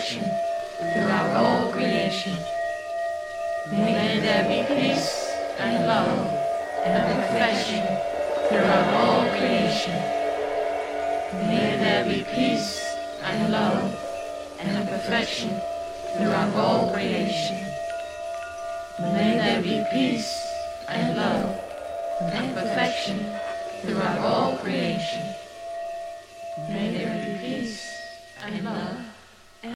perfection throughout all creation. May there be peace and love and perfection throughout all creation. May there be peace and love and perfection throughout all creation. May there be peace and love and perfection throughout all creation. May there be peace and love